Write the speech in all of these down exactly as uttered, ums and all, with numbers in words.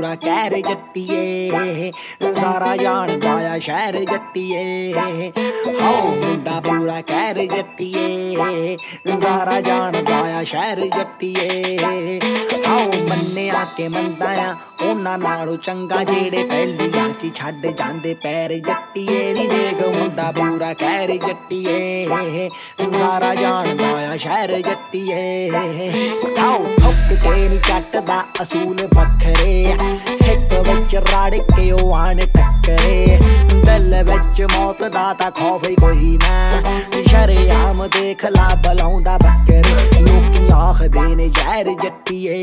पूरा कहर जट्टिए सारा जानदा आ शहर जट्टिए हाओ मुंडा पूरा कहर जट्टिए सारा जानदा आ शहर जट्टिए हाओ मन्निया के मनदा आ उन्हां नालों चंगा जेड़े पहलियां च छड्ड जांदे पैर जट्टिए नी देख मुंडा पूरा कहर जट्टिए सारा जानदा आ शहर जट्टिए हाओ ठुक के नी चटदा असूल बखरे हिक विच रड़ के ओ आन टक्करे दिल विच मौत दा तां खौफ कोई ना शरेआम देख ला बलाउंदा बकरे लोकी आखदे ने जहर जट्टिए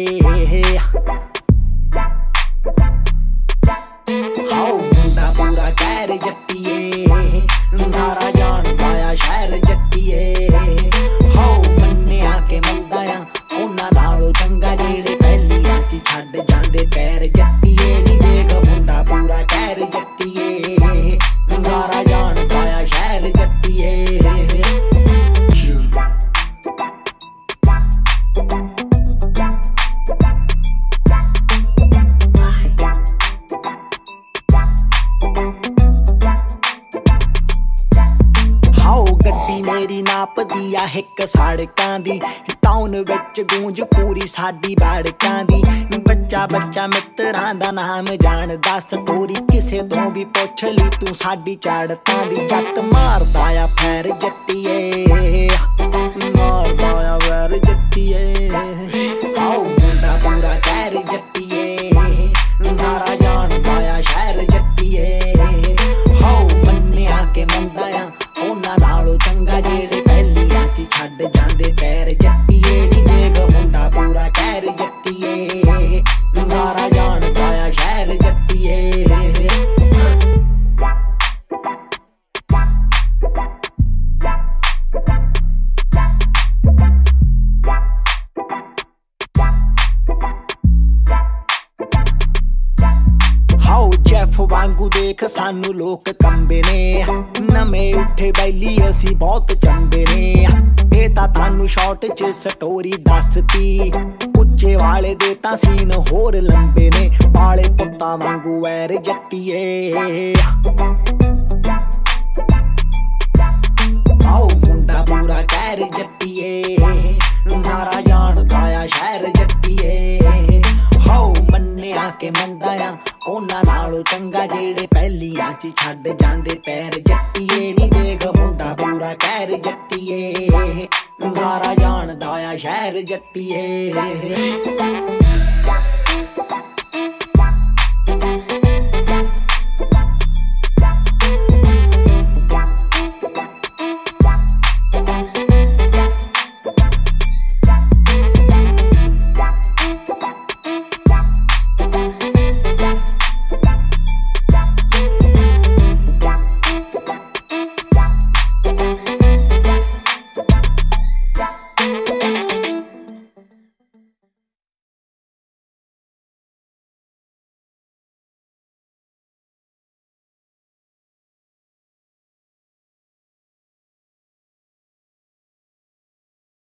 हाओ मुंडा पूरा कहर जट्टिए सारा जानदा आ शहर जट्टिए हाओ मन्निया के मनदा आ उन्हां नालों चंगा जेड़े पहलियां च छड्ड जांदे पैर जट्टिए नी देख मुंडा पूरा कहर जट्टिए सारा जानदा आ शहर जट्टिए मेरी नाप दिया हिक सड़कां दी टाउन विच गूंज पूरी साडी बाड़कां दी बच्चा बच्चा मित्रां दा नाम जानदा स्टोरी किसे तो भी पुछ ली तू साडी चढ़तां दी जट मारदा आ फैर जट्टिए मारदा आ वैर जट्टिए आओ मुंडा पूरा कहर जट्टिए सारा जानदा आ शहर जट्टिए हाओ मन्निया के मनदा आ उन्हां नालों चंगा जेड़े पहलियां च छड्ड जांदे पैर जट्टिए नी देख मुंडा पूरा कहर जट्टिए सारा जानदा आ शहर जट्टिए जैफ वांगू देख सानू लोक कंबे ने नਵੇਂ उठे बैली असी बहुत चंबे ने ए तां तानू शॉर्ट च स्टोरी दसती उच्चे वाले दे तां सीन होर लंबे ने पाले पुत्तां वांगू वैर जट्टिए आओ मुंडा पूरा कहर जट्टिए सारा जानदा आ शहर जट्टिए हाओ मन्निया के मनदा आ उन्हां नालों चंगा जेड़े पहलियां च छड्ड जांदे पैर जट्टिए नी देख मुंडा पूरा कहर जट्टिए सारा जानदा आ शहर जट्टिए।